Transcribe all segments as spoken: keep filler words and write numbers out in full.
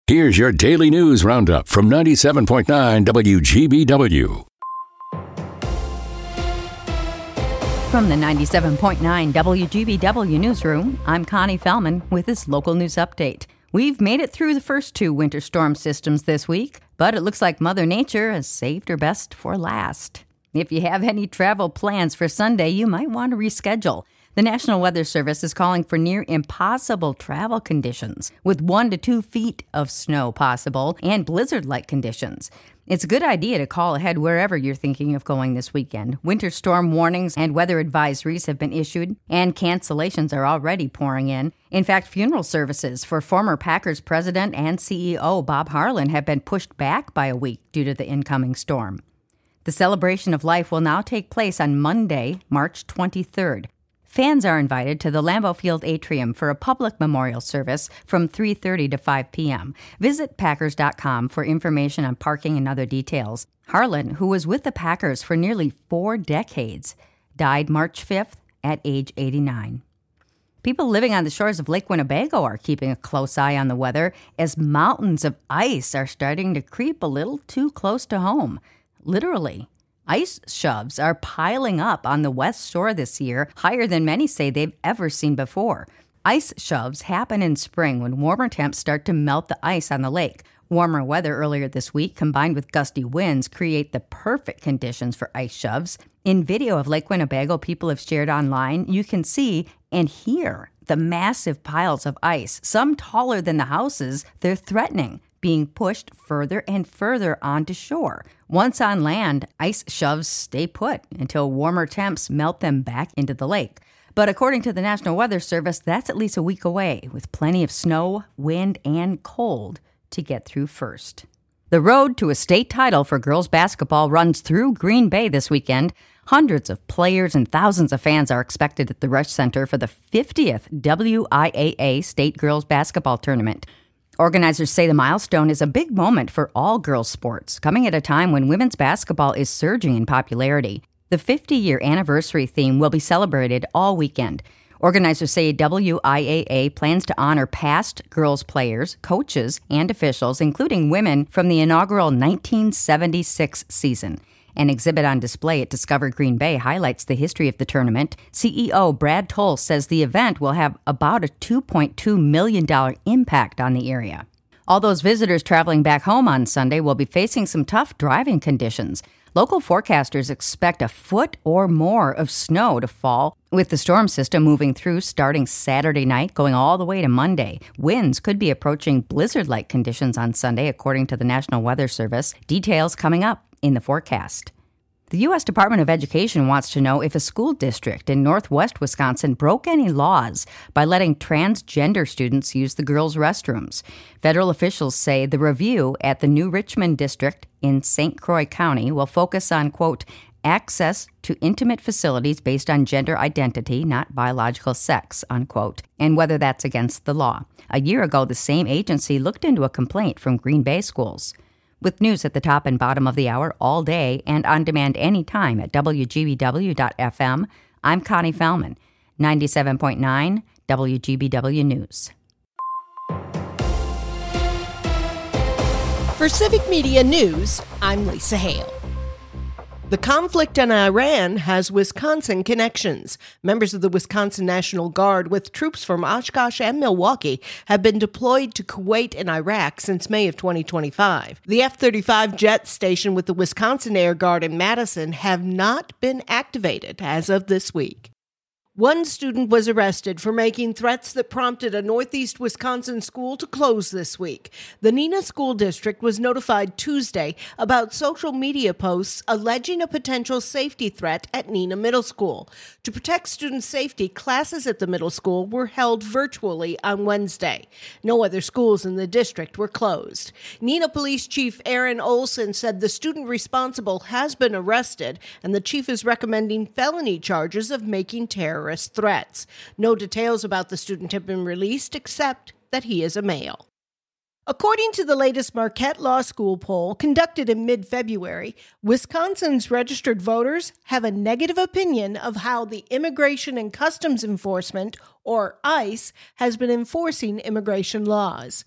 Here's your daily news roundup from ninety-seven point nine W G B W. From the ninety-seven point nine W G B W newsroom, I'm Connie Fellman with this local news update. We've made it through the first two winter storm systems this week, but it looks like Mother Nature has saved her best for last. If you have any travel plans for Sunday, you might want to reschedule. The National Weather Service is calling for near impossible travel conditions, with one to two feet of snow possible and blizzard-like conditions. It's a good idea to call ahead wherever you're thinking of going this weekend. Winter storm warnings and weather advisories have been issued, and cancellations are already pouring in. In fact, funeral services for former Packers president and C E O Bob Harlan have been pushed back by a week due to the incoming storm. The celebration of life will now take place on Monday, March twenty-third. Fans are invited to the Lambeau Field Atrium for a public memorial service from three thirty to five p.m. Visit Packers dot com for information on parking and other details. Harlan, who was with the Packers for nearly four decades, died March fifth at age eighty-nine. People living on the shores of Lake Winnebago are keeping a close eye on the weather as mountains of ice are starting to creep a little too close to home. Literally. Ice shoves are piling up on the west shore this year, higher than many say they've ever seen before. Ice shoves happen in spring when warmer temps start to melt the ice on the lake. Warmer weather earlier this week, combined with gusty winds, create the perfect conditions for ice shoves. In video of Lake Winnebago people have shared online, you can see and hear the massive piles of ice, some taller than the houses they're threatening, being pushed further and further onto shore. Once on land, ice shoves stay put until warmer temps melt them back into the lake. But according to the National Weather Service, that's at least a week away, with plenty of snow, wind, and cold to get through first. The road to a state title for girls basketball runs through Green Bay this weekend. Hundreds of players and thousands of fans are expected at the Rush Center for the fiftieth W I A A State Girls Basketball Tournament. Organizers say the milestone is a big moment for all girls' sports, coming at a time when women's basketball is surging in popularity. The fifty-year anniversary theme will be celebrated all weekend. Organizers say W I A A plans to honor past girls players, coaches, and officials, including women from the inaugural nineteen seventy-six season. An exhibit on display at Discover Green Bay highlights the history of the tournament. C E O Brad Toll says the event will have about a two point two million dollars impact on the area. All those visitors traveling back home on Sunday will be facing some tough driving conditions. Local forecasters expect a foot or more of snow to fall, with the storm system moving through starting Saturday night, going all the way to Monday. Winds could be approaching blizzard-like conditions on Sunday, according to the National Weather Service. Details coming up in the forecast. The U S Department of Education wants to know if a school district in northwest Wisconsin broke any laws by letting transgender students use the girls' restrooms. Federal officials say the review at the New Richmond district in Saint Croix County will focus on, quote, access to intimate facilities based on gender identity, not biological sex, unquote, and whether that's against the law. A year ago, the same agency looked into a complaint from Green Bay schools. With news at the top and bottom of the hour all day and on demand anytime at W G B W dot F M, I'm Connie Fellman, ninety-seven point nine W G B W News. For Civic Media News, I'm Lisa Hale. The conflict in Iran has Wisconsin connections. Members of the Wisconsin National Guard with troops from Oshkosh and Milwaukee have been deployed to Kuwait and Iraq since May of twenty twenty-five. The F thirty-five jets stationed with the Wisconsin Air Guard in Madison have not been activated as of this week. One student was arrested for making threats that prompted a northeast Wisconsin school to close this week. The Neenah School District was notified Tuesday about social media posts alleging a potential safety threat at Neenah Middle School. To protect student safety, classes at the middle school were held virtually on Wednesday. No other schools in the district were closed. Neenah Police Chief Aaron Olson said the student responsible has been arrested, and the chief is recommending felony charges of making terrorist threats. No details about the student have been released except that he is a male. According to the latest Marquette Law School poll conducted in mid-February, Wisconsin's registered voters have a negative opinion of how the Immigration and Customs Enforcement, or ICE, has been enforcing immigration laws.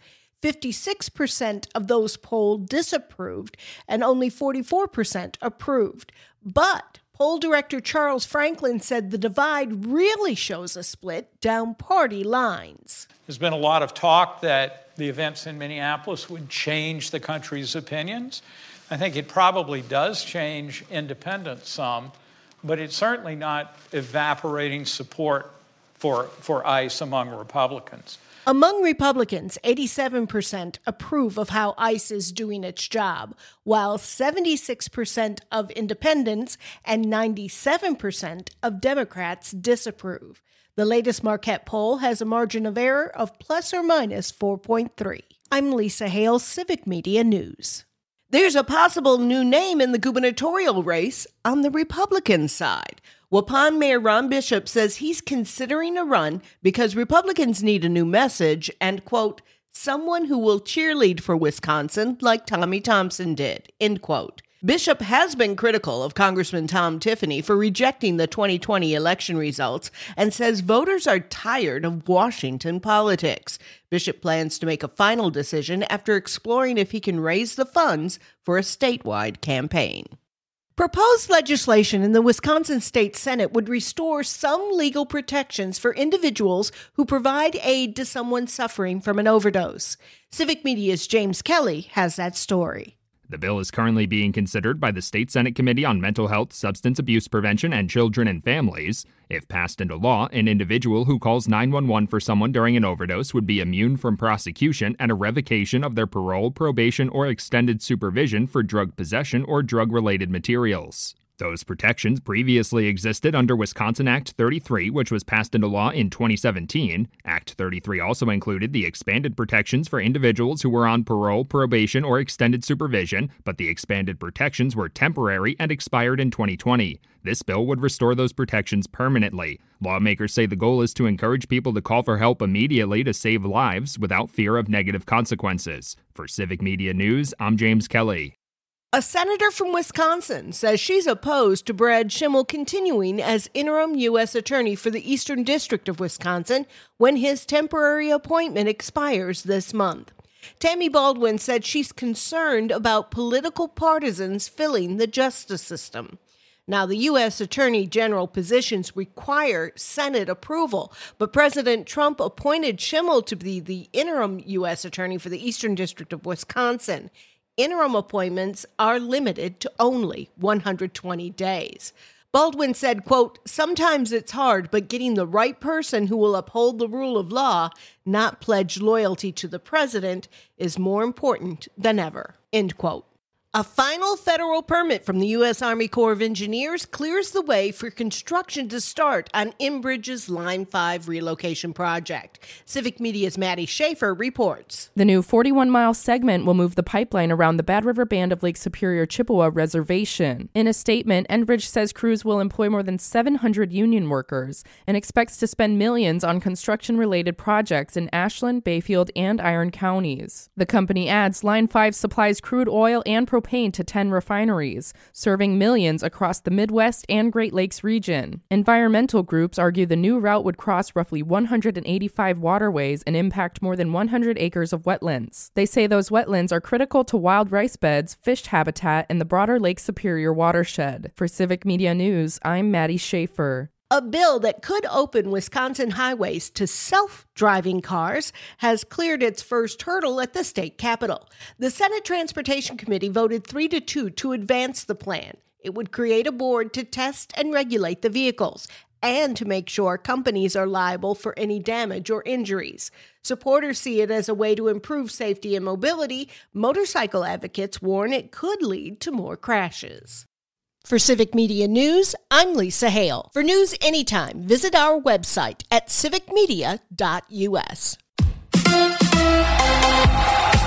fifty-six percent of those polled disapproved and only forty-four percent approved. But poll director Charles Franklin said the divide really shows a split down party lines. There's been a lot of talk that the events in Minneapolis would change the country's opinions. I think it probably does change independents some, but it's certainly not evaporating support for, for ICE among Republicans. Among Republicans, eighty-seven percent approve of how ICE is doing its job, while seventy-six percent of independents and ninety-seven percent of Democrats disapprove. The latest Marquette poll has a margin of error of plus or minus four point three. I'm Lisa Hale, Civic Media News. There's a possible new name in the gubernatorial race on the Republican side. Waupun Mayor Ron Bishop says he's considering a run because Republicans need a new message and, quote, someone who will cheerlead for Wisconsin like Tommy Thompson did, end quote. Bishop has been critical of Congressman Tom Tiffany for rejecting the twenty twenty election results and says voters are tired of Washington politics. Bishop plans to make a final decision after exploring if he can raise the funds for a statewide campaign. Proposed legislation in the Wisconsin State Senate would restore some legal protections for individuals who provide aid to someone suffering from an overdose. Civic Media's James Kelly has that story. The bill is currently being considered by the State Senate Committee on Mental Health, Substance Abuse Prevention, and Children and Families. If passed into law, an individual who calls nine one one for someone during an overdose would be immune from prosecution and a revocation of their parole, probation, or extended supervision for drug possession or drug-related materials. Those protections previously existed under Wisconsin Act thirty-three, which was passed into law in twenty seventeen. Act thirty-three also included the expanded protections for individuals who were on parole, probation, or extended supervision, but the expanded protections were temporary and expired in twenty twenty. This bill would restore those protections permanently. Lawmakers say the goal is to encourage people to call for help immediately to save lives without fear of negative consequences. For Civic Media News, I'm James Kelly. A senator from Wisconsin says she's opposed to Brad Schimel continuing as interim U S attorney for the Eastern District of Wisconsin when his temporary appointment expires this month. Tammy Baldwin said she's concerned about political partisans filling the justice system. Now, the U S Attorney General positions require Senate approval, but President Trump appointed Schimel to be the interim U S attorney for the Eastern District of Wisconsin. Interim appointments are limited to only one hundred twenty days. Baldwin said, quote, sometimes it's hard, but getting the right person who will uphold the rule of law, not pledge loyalty to the president, is more important than ever, end quote. A final federal permit from the U S Army Corps of Engineers clears the way for construction to start on Enbridge's Line five relocation project. Civic Media's Maddie Schaefer reports. The new forty-one mile segment will move the pipeline around the Bad River Band of Lake Superior Chippewa Reservation. In a statement, Enbridge says crews will employ more than seven hundred union workers and expects to spend millions on construction-related projects in Ashland, Bayfield, and Iron counties. The company adds Line five supplies crude oil and propane to ten refineries, serving millions across the Midwest and Great Lakes region. Environmental groups argue the new route would cross roughly one hundred eighty-five waterways and impact more than one hundred acres of wetlands. They say those wetlands are critical to wild rice beds, fish habitat, and the broader Lake Superior watershed. For Civic Media News, I'm Maddie Schaefer. A bill that could open Wisconsin highways to self-driving cars has cleared its first hurdle at the state capitol. The Senate Transportation Committee voted three to two to advance the plan. It would create a board to test and regulate the vehicles and to make sure companies are liable for any damage or injuries. Supporters see it as a way to improve safety and mobility. Motorcycle advocates warn it could lead to more crashes. For Civic Media News, I'm Lisa Hale. For news anytime, visit our website at civic media dot u s.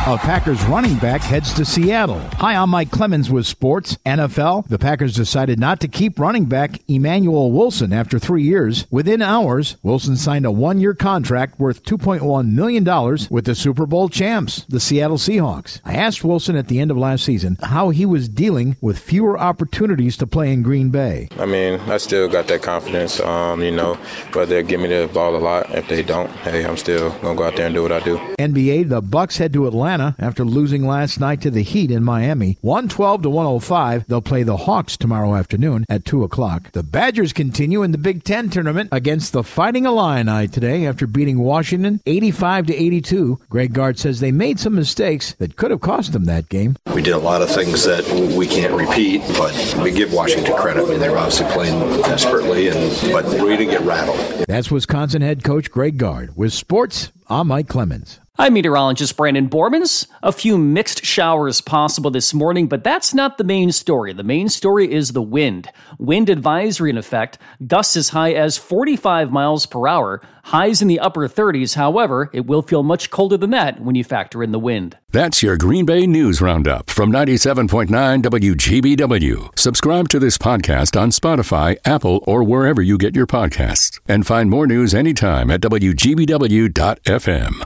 A Packers running back heads to Seattle. Hi, I'm Mike Clemens with sports. N F L, the Packers decided not to keep running back Emmanuel Wilson after three years. Within hours, Wilson signed a one-year contract worth two point one million dollars with the Super Bowl champs, the Seattle Seahawks. I asked Wilson at the end of last season how he was dealing with fewer opportunities to play in Green Bay. I mean, I still got that confidence, um, you know, whether they give me the ball a lot. If they don't, hey, I'm still going to go out there and do what I do. N B A, the Bucks head to Atlanta after losing last night to the Heat in Miami. one twelve to one oh five. They'll play the Hawks tomorrow afternoon at two o'clock. The Badgers continue in the Big Ten tournament against the Fighting Illini today after beating Washington eighty-five to eighty-two. Greg Gard says they made some mistakes that could have cost them that game. We did a lot of things that we can't repeat, but we give Washington credit. I mean, they were obviously playing desperately, and but we didn't get rattled. That's Wisconsin head coach Greg Gard. With sports, I'm Mike Clemens. I'm meteorologist Brandon Bormans. A few mixed showers possible this morning, but that's not the main story. The main story is the wind. Wind advisory in effect, gusts as high as forty-five miles per hour, highs in the upper thirties. However, it will feel much colder than that when you factor in the wind. That's your Green Bay News Roundup from ninety-seven point nine W G B W. Subscribe to this podcast on Spotify, Apple, or wherever you get your podcasts. And find more news anytime at W G B W dot F M.